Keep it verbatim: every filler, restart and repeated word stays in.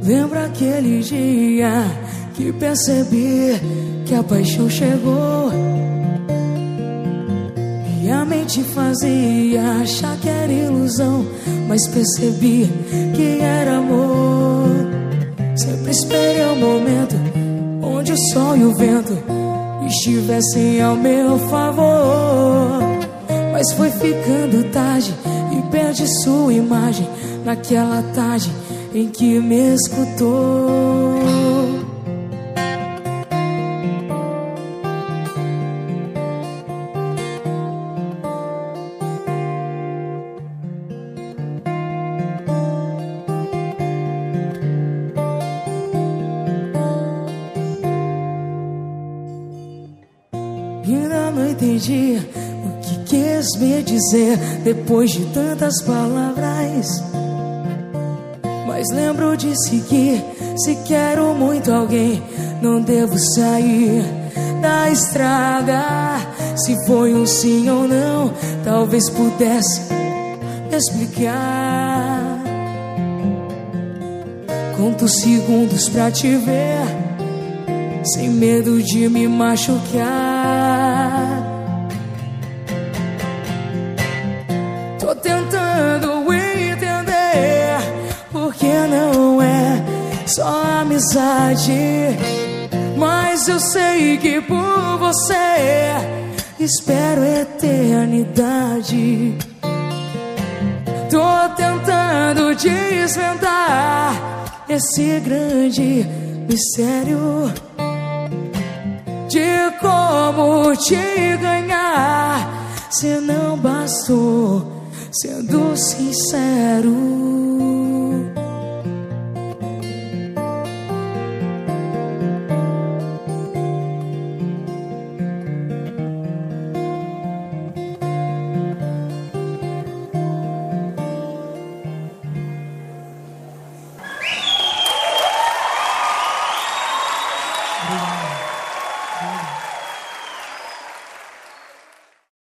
Lembra aquele dia que percebi que a paixão chegou e a mente fazia achar que era ilusão, mas percebi que era amor. Sempre esperei o momento onde o sol e o vento estivessem ao meu favor, mas foi ficando tarde e perdi sua imagem naquela tarde em que me escutou. Ainda não entendi o que quis me dizer depois de tantas palavras, mas lembro de seguir. Se quero muito alguém, não devo sair da estrada. Se foi um sim ou não, talvez pudesse me explicar. Conto segundos pra te ver, sem medo de me machucar. Tô tentando entender porque não é só amizade, mas eu sei que por você espero eternidade. Tô tentando desvendar esse grande mistério de como te ganhar, se não bastou, sendo sincero.